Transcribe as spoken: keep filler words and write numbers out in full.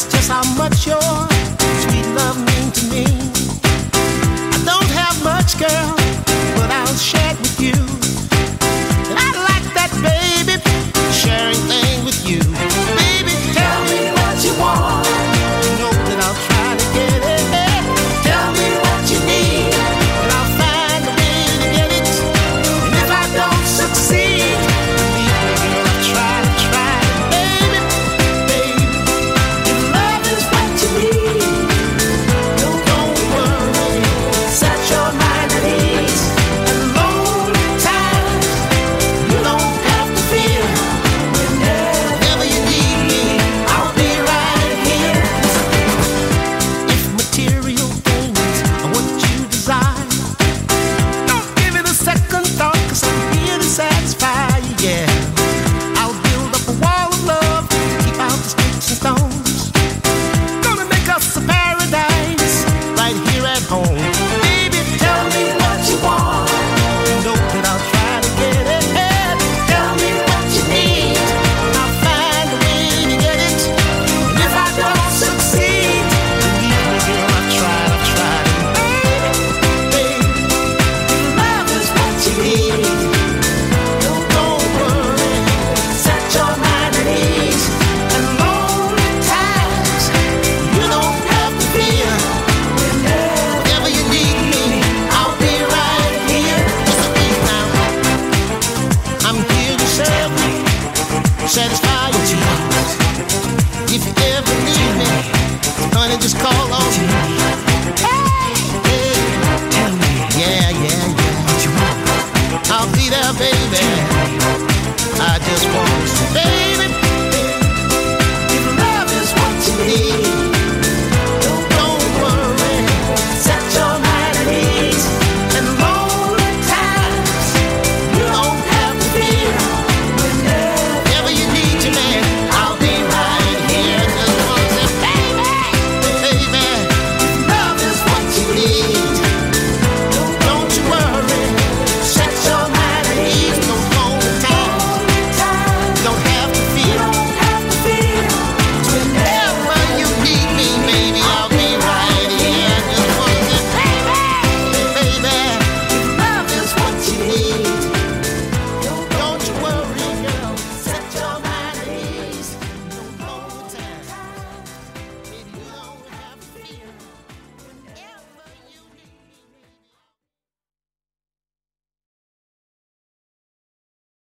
just how much your sweet love means to me. I don't have much, girl, but I'll share it with you. And I like that, baby, sharing things with you. Baby, tell me what you want. You know that I'll try to get it. Tell me what you need, and I'll find a way to get it. And if I don't succeed, believe me, girl, I'll try to try. Baby, baby, your love is what you need. Don't, don't worry, set your mind at ease. And lonely times, you don't have to fear. Whenever you need me, I'll be right here. If material things are what you desire, don't give it a second thought, 'cause I'm here to satisfy you, yeah. I'll build up a wall of love, keep out the sticks and stones. Gonna make us a paradise right here at home. Baby, tell me what you want. You know that I'll try to get it. Tell me what you need, and I'll find a way to get it. And if I don't succeed, believe me, girl, I'll try to try. Baby, love is what you need. Don't, don't worry, set your mind at ease. And lonely times, you don't have to fear. Whenever you need me, I'll be right here. Now, I'm here to serve you, satisfy what you want. If you ever need me, honey, just call